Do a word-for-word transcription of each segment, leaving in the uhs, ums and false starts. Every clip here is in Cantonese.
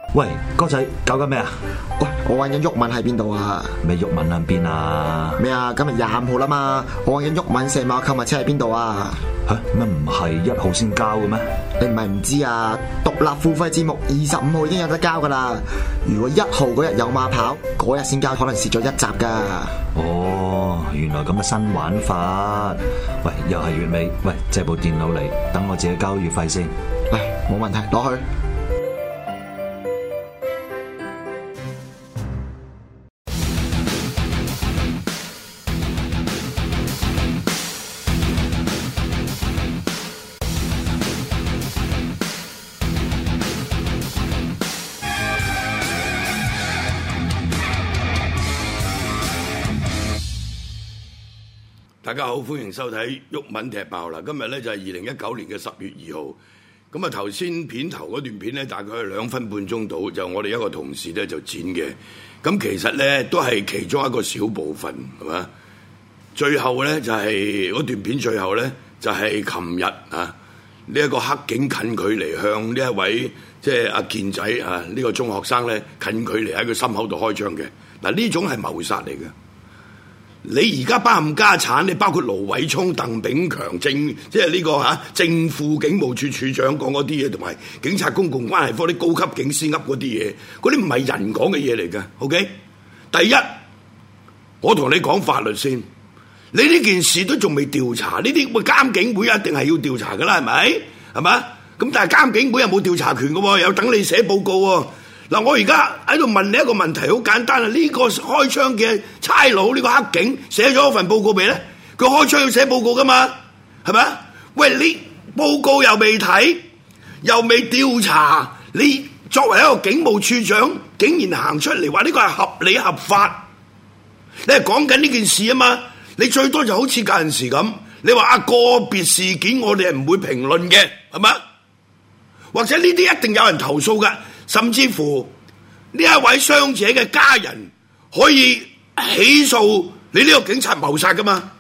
喂，哥仔，搞緊咩啊？ 喂，我揾緊毓民喺邊度啊？ 咩毓民喺邊啊？ 咩啊？今日廿五號啦嘛，我揾緊毓民成碼購物車喺邊度啊？ 吓，乜唔係一號先交嘅咩？ 你唔係唔知啊？獨立付費節目二十五號已經有得交噶啦。如果一號嗰日有馬跑，嗰日先交，可能蝕咗一集噶。 哦，原來咁嘅新玩法。喂，又係月尾，喂，借部電腦嚟，等我自己交月費先。 嚟，冇問題，攞去。 大家好，歡迎收睇毓民踢爆啦！今日咧就係二零一九年嘅十月二號。咁啊，頭先片頭嗰段片咧，大概係兩分半鐘到，就我哋一個同事咧就剪嘅。咁其實咧都係其中一個小部分，係嘛？最後咧就係嗰段片，最後咧就係琴日啊呢一個黑警近距離向呢一位即係阿健仔啊呢個中學生咧近距離喺佢心口度開槍嘅。嗱，呢種係謀殺嚟嘅。你而家包含家產，你包括盧偉聰、鄧炳強正，即係呢個嚇、啊、正副警務處處長講嗰啲嘢，同埋警察公共關係科啲高級警司噏嗰啲嘢，嗰啲唔係人講嘅嘢嚟嘅。OK，第一，我同你講法律先，你呢件事都仲未調查，呢啲會監警會一定係要調查㗎啦，係咪？係嘛？咁但係監警會有冇調查權嘅喎？有等你寫報告喎。嗱，我而家喺度問你一個問題，好簡單啊！呢個開槍嘅差佬，呢個黑警寫咗份報告未咧？佢開槍要寫報告噶嘛，係咪啊？喂，你報告又未睇，又未調查，你作為一個警務處長，竟然行出嚟話呢個係合理合法，你係講緊呢件事啊嘛？你最多就好似舊陣時咁，你話啊個別事件我哋係唔會評論嘅，係咪？或者呢啲一定有人投訴噶。甚至乎呢一位傷者嘅家人可以起訴你呢個警察謀殺噶嘛？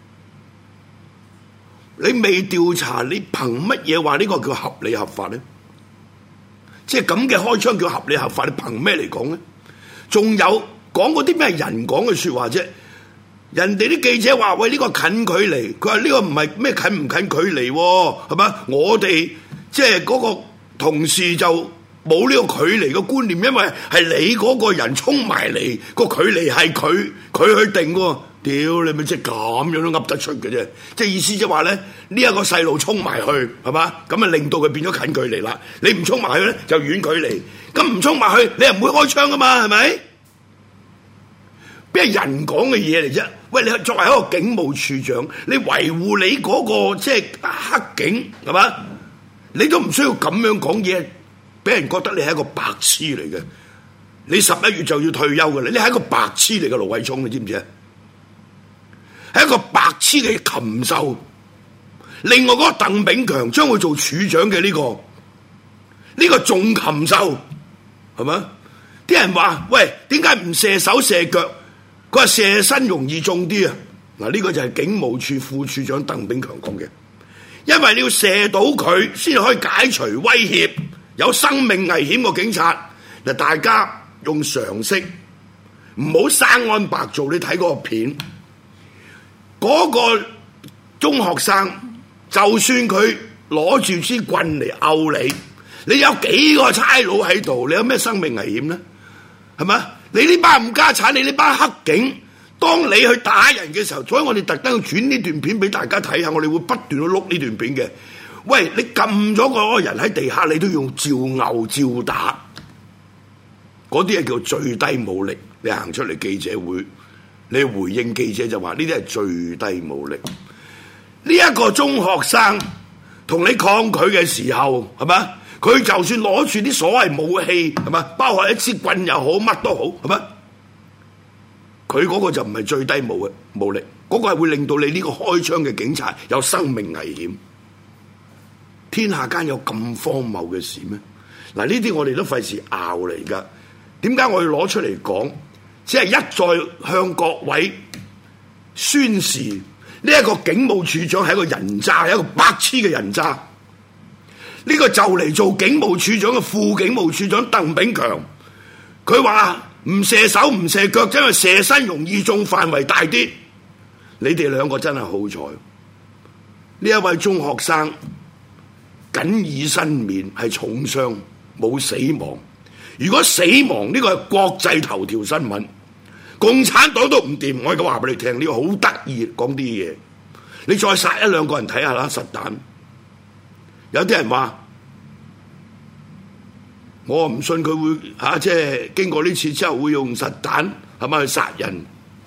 你未調查，你憑乜嘢話呢個叫合理合法呢？即係咁嘅開槍叫合理合法，你憑咩嚟講呢？仲有講嗰啲咩人講嘅說話啫？人哋啲記者話喂，呢個近距離，佢話呢個唔係咩近唔近距離喎，係嘛？我哋即係嗰個同事就冇呢個距離嘅觀念，因為係你嗰個人衝埋嚟，個距離係佢佢去定喎。屌你咪即係咁樣都噏得出嘅啫，即係意思即係話咧，呢一個細路衝埋去係嘛，咁啊令到佢變咗近距離啦。你唔衝埋去咧就遠距離，咁唔衝埋去你又唔會開槍噶嘛，係咪？邊係人講嘅嘢嚟啫？喂，你作為一個警務處長，你維護你嗰個即係黑警係嘛？你都唔需要咁樣講嘢。俾人覺得你係一個白痴嚟嘅，你十一月就要退休嘅啦，你係一個白痴嚟嘅盧偉聰，你知唔知啊？係一個白痴嘅禽獸。另外嗰個鄧炳強將會做處長嘅呢個，呢個仲禽獸，係咪？啲人話喂，點解唔射手射腳？佢話射身容易中啲啊！嗱，呢個就係警務處副處長鄧炳強講嘅，因為你要射到佢先可以解除威脅。有生命危險個警察，嗱，大家用常識，唔好生安白做。你睇嗰個片，嗰個中學生，就算佢攞住支棍嚟毆你，你有幾個差佬喺度，你有咩生命危險呢？係咪？你呢班冚家產，你呢班黑警，當你去打人嘅時候，所以我哋特登轉呢段片俾大家睇下，我哋會不斷去碌呢段片嘅。喂，你撳咗嗰個人喺地下，你都用照牛照打，嗰啲係叫最低武力。你行出嚟記者會，你回應記者就話呢啲係最低武力。呢一個中學生同你抗拒嘅時候，係嘛？佢就算攞住啲所謂武器，係嘛？包括一支棍又好，乜都好，係嘛？佢嗰個就唔係最低武嘅武力，嗰個係會令到你呢個開槍嘅警察有生命危險。天下間有咁荒謬嘅事咩？嗱，呢啲我哋都費事拗嚟噶。點解我要攞出嚟講？只係一再向各位宣示，呢一個警務處長係一個人渣，係一個白痴嘅人渣。 呢個就嚟做警務處長嘅副警務處長鄧炳強，佢話唔射手唔射腳，因為射身容易中，範圍大啲。你哋兩個真係好彩，呢一位中學生僅以身免，係重傷，冇死亡。如果死亡呢個係國際頭條新聞，共產黨都唔掂。我而家話俾你聽，呢個好得意講啲嘢。你再殺一兩個人睇下啦，實彈。有啲人話我唔信佢會嚇、啊，即係經過呢次之後會用實彈係咪去殺人？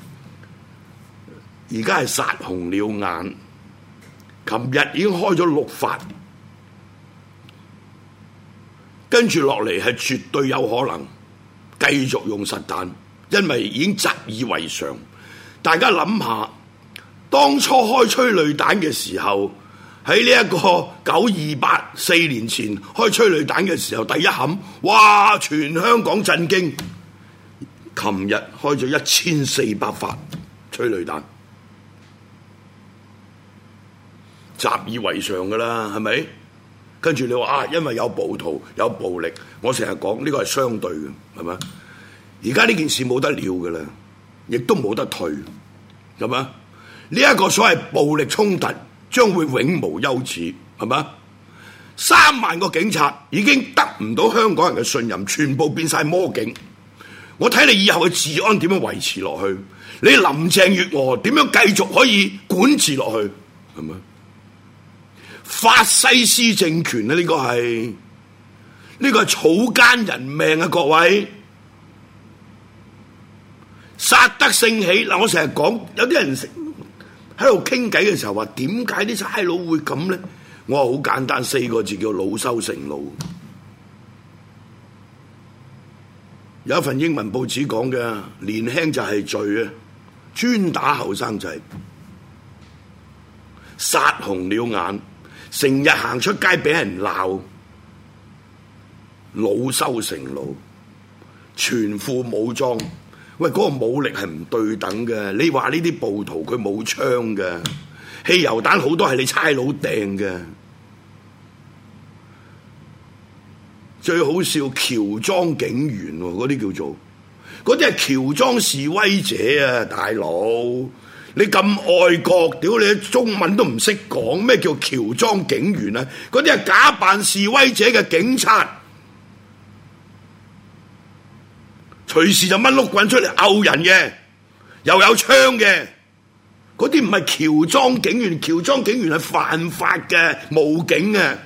而家係殺紅了眼。琴日已經開咗六發，跟住落嚟係絕對有可能繼續用實彈，因為已經習以為常。大家諗下，當初開催淚彈嘅時候，喺呢一個九二八四年前開催淚彈嘅時候，第一冚，哇！全香港震驚。琴日開咗一千四百發催淚彈。習以為常噶啦，係咪？跟住你話啊，因為有暴徒有暴力，我成日講呢個係相對嘅，係咪？而家呢件事冇得了噶啦，亦都冇得退，係咪？呢一個所謂暴力衝突將會永無休止，係咪？三萬個警察已經得唔到香港人嘅信任，全部變晒魔警。我睇你以後嘅治安點樣維持落去？你林鄭月娥點樣繼續可以管治落去？係咪？法西斯政權咧，呢個係呢個係草菅人命啊！各位，殺得興起嗱，我成日講，有啲人喺度傾偈嘅時候話，點解啲差佬會咁咧？我話好簡單，四個字叫惱羞成怒。有一份英文報紙講嘅，年輕就係罪啊，專打後生仔，殺紅了眼。成日行出街俾人鬧，惱羞成怒，全副武裝。喂，嗰個武力係唔對等嘅。你話呢啲暴徒佢冇槍嘅，汽油彈好多係你差佬掟嘅。最好笑喬裝警員喎，嗰啲叫做，嗰啲係喬裝示威者啊，大佬。你咁愛國，屌你中文都唔識講，咩叫喬裝警員啊？嗰啲係假扮示威者嘅警察，隨時就掹碌棍出嚟毆人嘅，又有槍嘅，嗰啲唔係喬裝警員，喬裝警員係犯法嘅，武警啊！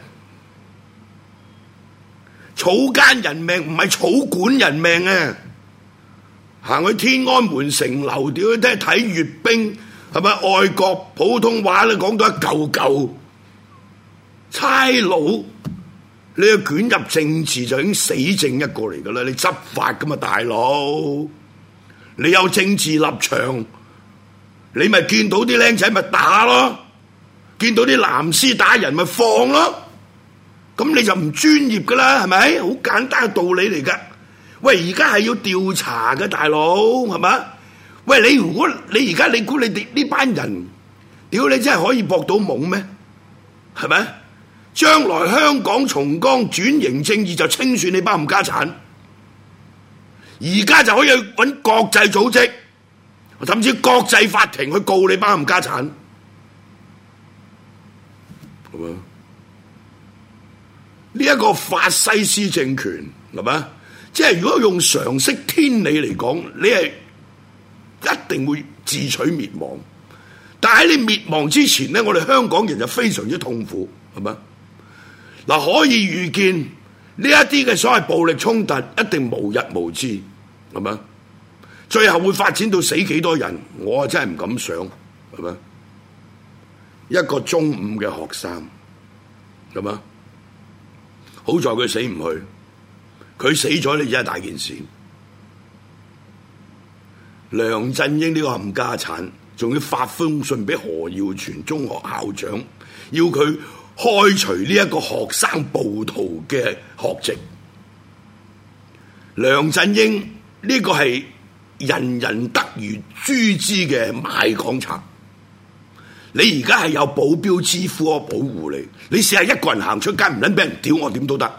草菅人命唔係草管人命啊！行去天安門城樓，屌你睇睇閱兵，係咪愛國普通話咧講到一嚿嚿？差佬你要捲入政治就已經死剩一個嚟噶啦，你執法噶嘛大佬？你有政治立場，你咪見到啲僆仔咪打咯，見到啲藍絲打人咪放咯，咁你就唔專業噶啦，係咪？好簡單嘅道理嚟噶。喂，而家係要調查嘅大佬，係嘛？喂，你如果你而家你估你哋呢班人，屌你真係可以搏到懵咩？係咪？將來香港重光轉型正義就清算你班冚家產，而家就可以揾國際組織，甚至國際法庭去告你班冚家產，係嘛？呢一個法西斯政權，係嘛？即係如果用常識天理嚟講，你係一定會自取滅亡。但喺你滅亡之前咧，我哋香港人就非常之痛苦，係咪？嗱，可以預見呢一啲嘅所謂暴力衝突一定無日無之，係咪？最後會發展到死幾多人，我真係唔敢想，係咪？一個中五嘅學生，係咪？好在佢死唔去。佢死咗，你真係大件事。梁振英呢個冚家產，仲要發封信俾何耀全中學校長，要佢開除呢一個學生暴徒嘅學籍。梁振英呢個係人人得如誅之嘅賣港賊。 你而家係有保鏢之夫我保護你，你試下一個人行出街唔撚俾人屌我點都得，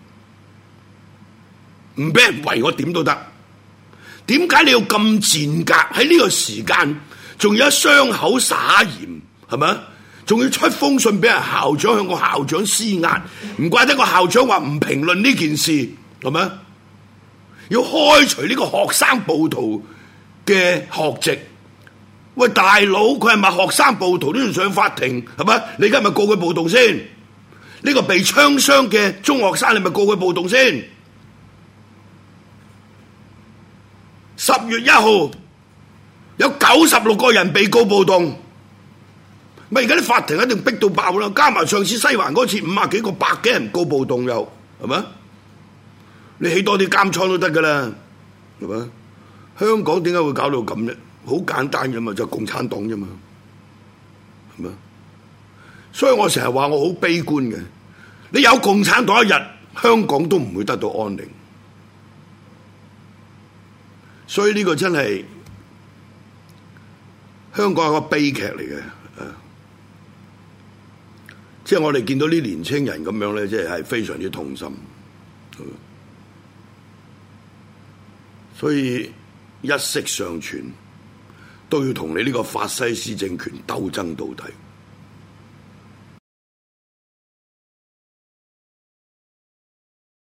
唔俾人圍我點都得。點解你要咁賤格？喺呢個時間仲有一傷口撒鹽，係咪？仲要出封信俾人校長向個校長施壓，唔怪得個校長話唔評論呢件事，係咪？要開除呢個學生暴徒嘅學籍。喂，大佬，佢係咪學生暴徒都要上法庭，係咪？你而家係咪告佢暴動先？呢個被槍傷嘅中學生，你咪告佢暴動先？十月一號有九十六個人被告暴動，咪而家啲法庭一定逼到爆啦！加埋上次西環嗰次五十幾個百幾人告暴動又係咪？你起多啲監倉都得噶啦，係咪？香港點解會搞到咁咧？好簡單啫嘛，就係共產黨啫嘛，係咪？所以我成日話我好悲觀嘅，你有共產黨一日，香港都唔會得到安寧。所以呢個真係香港係個悲劇嚟嘅，即係我哋見到啲年青人咁樣咧，即係係非常之痛心。所以一息尚存，都要同你呢個法西斯政權鬥爭到底。